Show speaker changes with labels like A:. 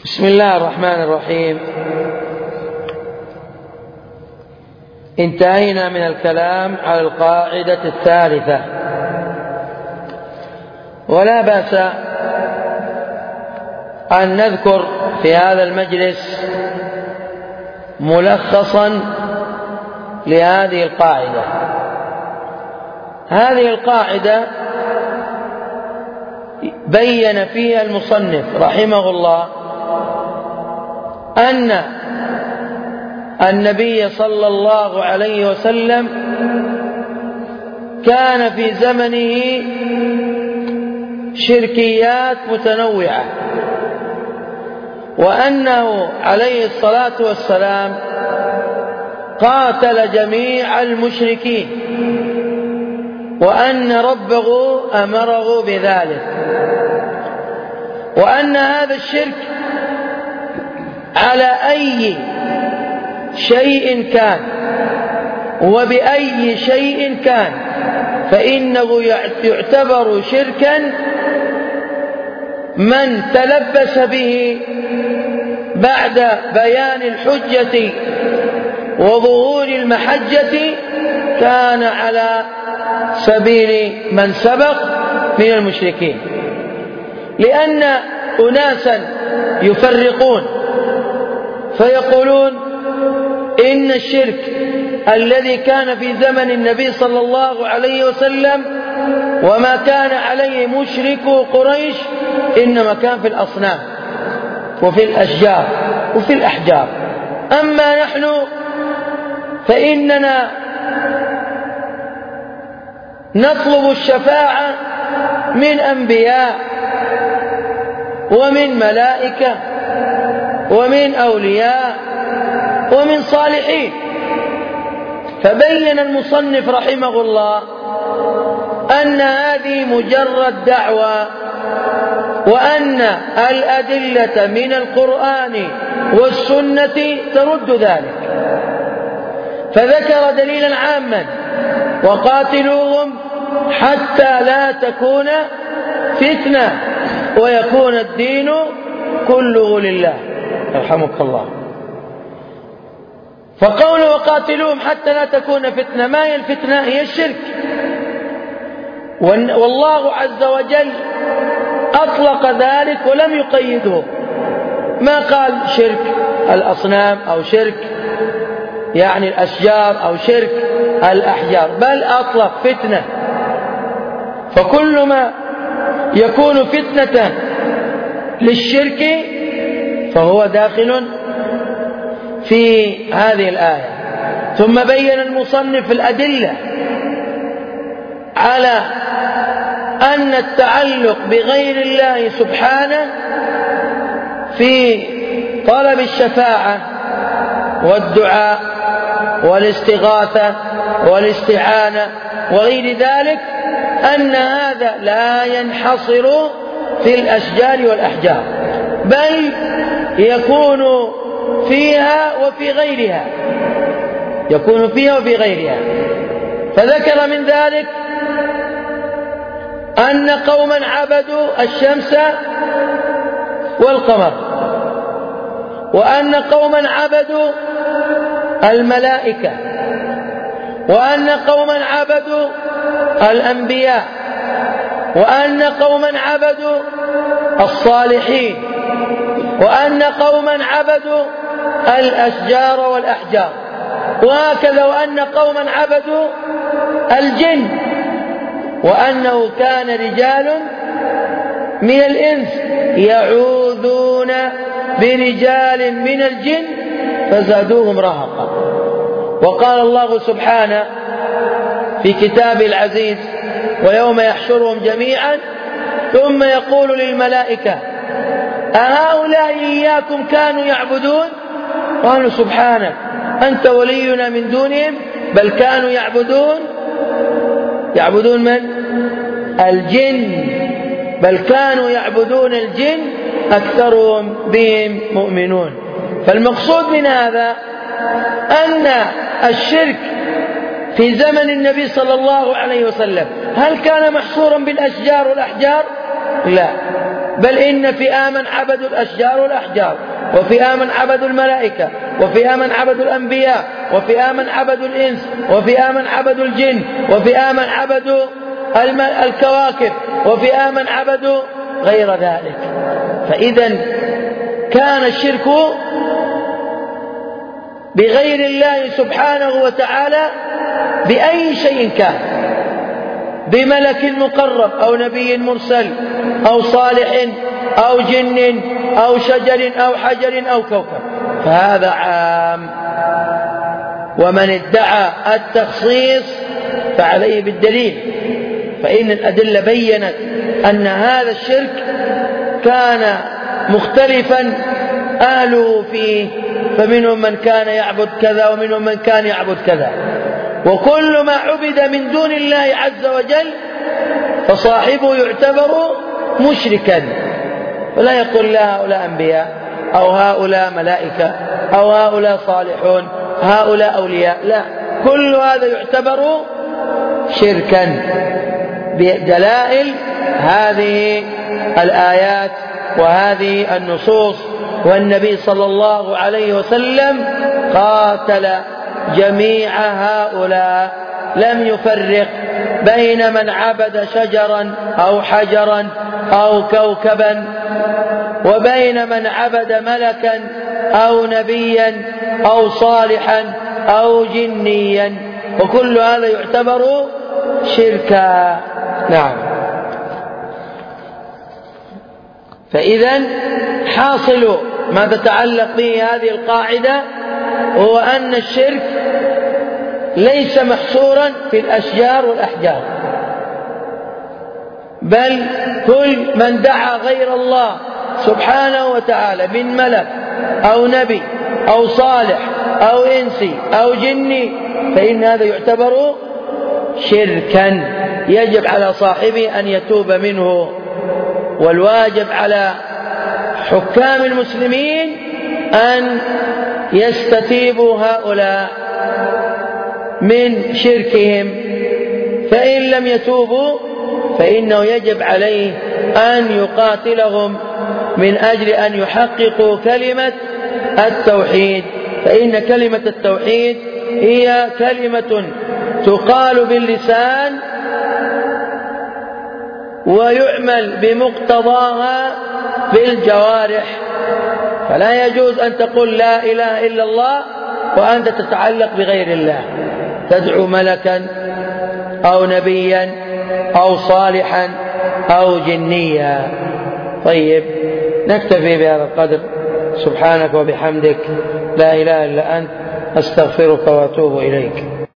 A: بسم الله الرحمن الرحيم. انتهينا من الكلام على القاعدة الثالثة، ولا بأس أن نذكر في هذا المجلس ملخصا لهذه القاعدة. هذه القاعدة بين فيها المصنف رحمه الله أن النبي صلى الله عليه وسلم كان في زمنه شركيات متنوعة، وأنه عليه الصلاة والسلام قاتل جميع المشركين، وأن ربه أمره بذلك، وأن هذا الشرك على أي شيء كان وبأي شيء كان فإنه يعتبر شركا من تلبس به بعد بيان الحجة وظهور المحجة كان على سبيل من سبق من المشركين، لأن أناسا يفرقون فيقولون إن الشرك الذي كان في زمن النبي صلى الله عليه وسلم وما كان عليه مشركو قريش إنما كان في الأصنام وفي الأشجار وفي الأحجار، أما نحن فإننا نطلب الشفاعة من أنبياء ومن ملائكة ومن أولياء ومن صالحين. فبين المصنف رحمه الله أن هذه مجرد دعوة، وأن الأدلة من القرآن والسنة ترد ذلك، فذكر دليلا عاما: وقاتلوهم حتى لا تكون فتنة ويكون الدين كله لله. يرحمك الله. فقوله وقاتلوهم حتى لا تكون فتنة، ما هي الفتنة؟ هي الشرك، والله عز وجل أطلق ذلك ولم يقيده، ما قال شرك الأصنام أو شرك يعني الأشجار أو شرك الأحجار، بل أطلق فتنة، فكل ما يكون فتنة للشرك فهو داخل في هذه الآية. ثم بين المصنف الأدلة على أن التعلق بغير الله سبحانه في طلب الشفاعة والدعاء والاستغاثة والاستعانة وغير ذلك أن هذا لا ينحصر في الأشجار والأحجار، بل يكون فيها وفي غيرها، يكون فيها وفي غيرها. فذكر من ذلك أن قوما عبدوا الشمس والقمر، وأن قوما عبدوا الملائكة، وأن قوما عبدوا الأنبياء، وأن قوما عبدوا الصالحين، وأن قوما عبدوا الأشجار والأحجار، وهكذا، وأن قوما عبدوا الجن، وأنه كان رجال من الإنس يعوذون برجال من الجن فزادوهم رهقا. وقال الله سبحانه في كتابه العزيز: ويوم يحشرهم جميعا ثم يقول للملائكة أهؤلاء إياكم كانوا يعبدون؟ قالوا سبحانك أنت ولينا من دونهم بل كانوا يعبدون من؟ الجن، بل كانوا يعبدون الجن أكثرهم بهم مؤمنون. فالمقصود من هذا أن الشرك في زمن النبي صلى الله عليه وسلم هل كان محصورا بالأشجار والأحجار؟ لا، بل إن فئاما من عبدوا الأشجار والأحجار، وفئاما من عبدوا الملائكة، وفئاما من عبدوا الأنبياء، وفئاما من عبدوا الإنس، وفئاما من عبدوا الجن، وفئاما من عبدوا الكواكب، وفئاما من عبدوا غير ذلك. فإذا كان الشرك بغير الله سبحانه وتعالى بأي شيء كان، بملك مقرب أو نبي مرسل أو صالح أو جن أو شجر أو حجر أو كوكب، فهذا عام. ومن ادعى التخصيص فعليه بالدليل، فإن الأدلة بيّنت أن هذا الشرك كان مختلفا أهله فيه، فمنهم من كان يعبد كذا ومنهم من كان يعبد كذا، وكل ما عبد من دون الله عز وجل فصاحبه يعتبر مشركا. فلا يقول لا هؤلاء أنبياء أو هؤلاء ملائكة أو هؤلاء صالحون هؤلاء أولياء، لا، كل هذا يعتبر شركا بدلائل هذه الآيات وهذه النصوص. والنبي صلى الله عليه وسلم قاتل جميع هؤلاء، لم يفرق بين من عبد شجرا أو حجرا أو كوكبا وبين من عبد ملكا أو نبيا أو صالحا أو جنيا، وكل هذا يعتبر شركا. نعم. فإذا حاصل ما تتعلق به هذه القاعدة هو أن الشرك ليس محصورا في الأشجار والأحجار، بل كل من دعا غير الله سبحانه وتعالى من ملك أو نبي أو صالح أو إنسي أو جني فإن هذا يعتبر شركا، يجب على صاحبه أن يتوب منه. والواجب على حكام المسلمين أن يستتيبوا هؤلاء من شركهم، فإن لم يتوبوا فإنه يجب عليه أن يقاتلهم من أجل أن يحققوا كلمة التوحيد، فإن كلمة التوحيد هي كلمة تقال باللسان ويعمل بمقتضاها بالجوارح، فلا يجوز أن تقول لا إله إلا الله وأنت تتعلق بغير الله، تدعو ملكا أو نبيا أو صالحا أو جنيا. طيب، نكتفي بهذا القدر. سبحانك وبحمدك، لا إله إلا أنت، أستغفرك وأتوب إليك.